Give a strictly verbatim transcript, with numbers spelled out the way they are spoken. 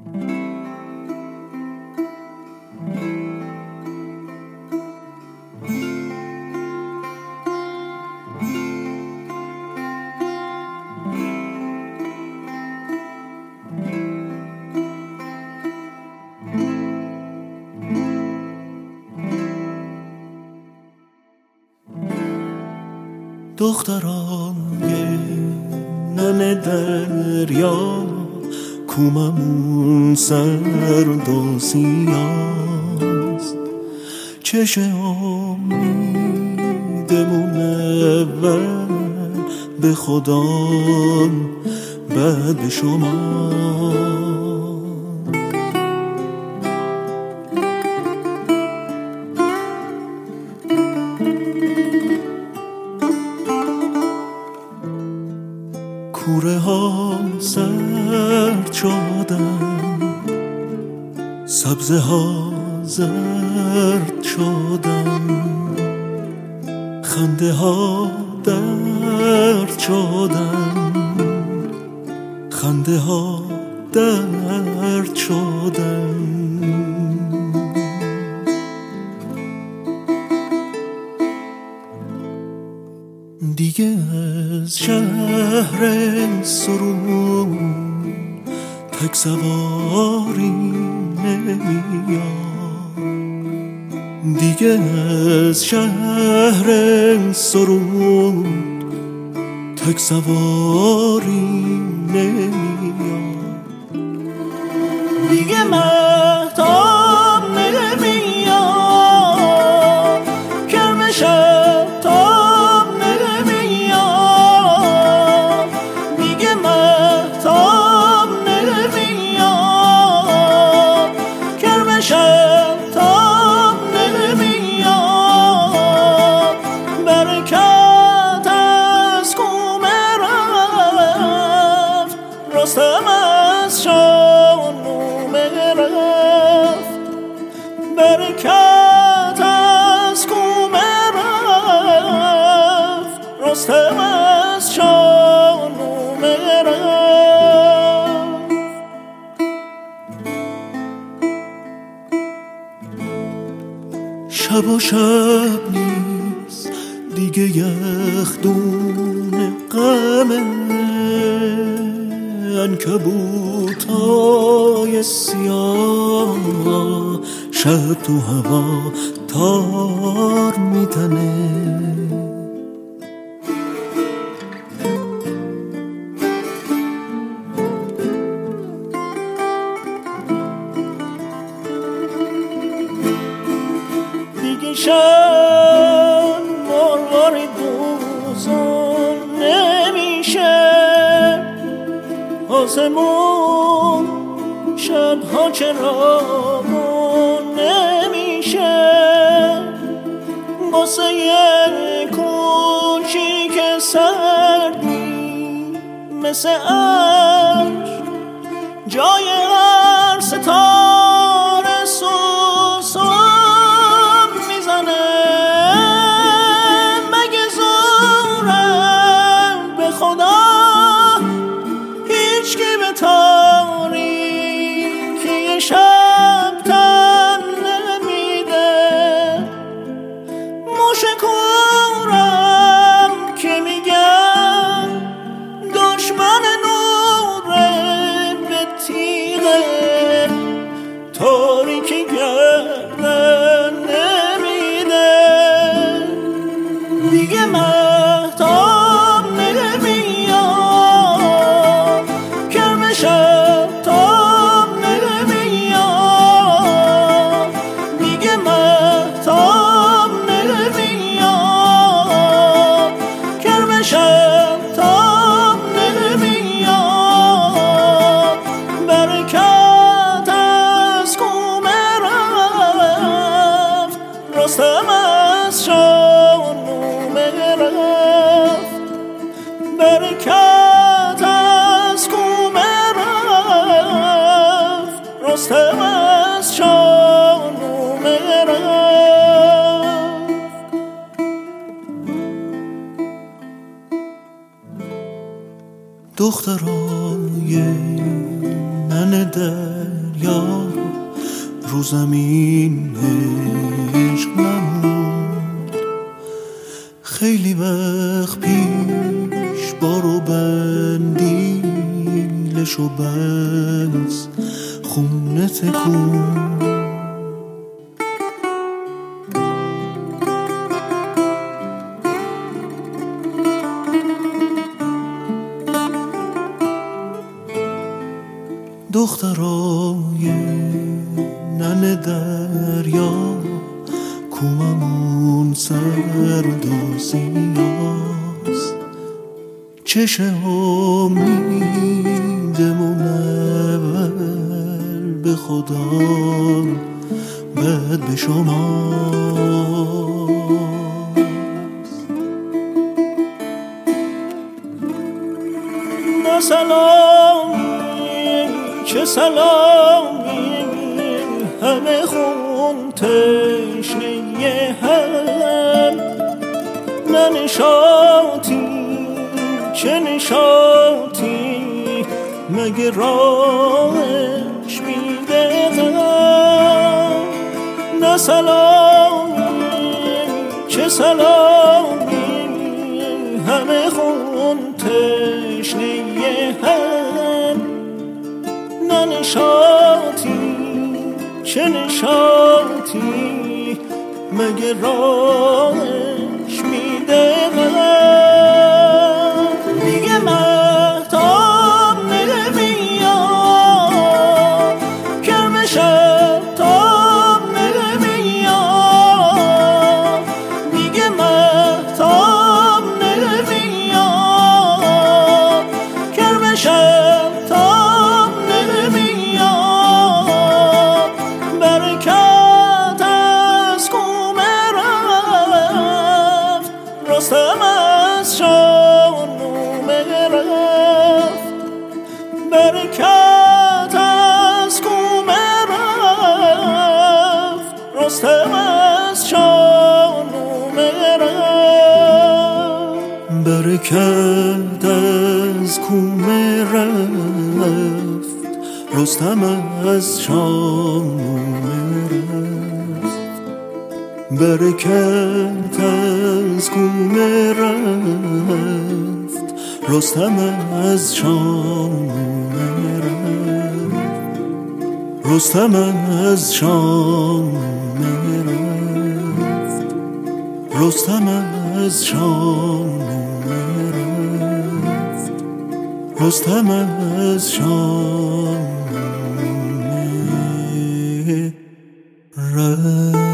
دختران یه ننه دریا کوممون سرد و سیاست چش امیدمونه و به خدا بعد به شما کوره ها سرد شدن سبزه ها زرد شدن خنده ها درد شدن خنده ها درد شدن دیگه از شهر سرود تک سواری نمیاد دیگه از شهر سرود تک سواری نمیاد دیگه مهتاب نمیاد کرم شب تاب نمیاد دیگه مهتاب نمیاد کرم شب تاب نمیاد برکت از کومه رفت رستم از شاهنامه رفت برکت از کومه رفت رستم از شاهنامه رفت شب و شب نیست دیگه یخدون غمه عنکبوتای سیاه شب تو هوا تار میتنه دیگه شب مرواری دوزون نمیشه آسمون شبها چراغون نمیشه واسه یه کوچیک سردی مثل عرش جای هر ستاره سوسن میزنه مگه زورم به خدا هیچکی به تاریکی شب تن نمیده موشکورم که میگن دشمن نوره به تیغه تاریکی گردن نمیده دیگه مهتاب نمیاد کرم شب تاب نمیاد دیگه مهتاب نمیاد کرم شب تاب نمیاد برکت از کومه رفت رستم از شاهنامه رفت برکت از کومه رفت رستم از شاهنامه رفت دخترای ننه در دریا رو زمین عشق نموند. خیلی وقت پیش بارو بندیلشو بس خونه تکون. دخترای ننه دریا کوممون سرد و سیاست. چشه امیدمون اول به خدا بعد به شماست. نه سلام چه سلامی همه خون تشنه هم. نه نشاطی چه نشاطی مگه راهش میده غم. نه سلامی چه سلامی همه خون تشنه هم. نه نشاطی چه نشاطی مگه راهش میده غم. دیگه مهتاب نمیاد کرم شبتاب نمیاد. دیگه مهتاب نمیاد کرم شبتاب نمیاد. برکت از کومه رفت رستم از شاهنامه رفت. برکت از کومه رفت رستم از شاهنامه رفت. برکت از کومه رفت رستم از شاهنامه رفت. برکت از کومه رفت رستم از شاهنامه رفت. رستم از شاهنامه رفت. رستم از شاهنامه رفت. رستم از شاهنامه رفت.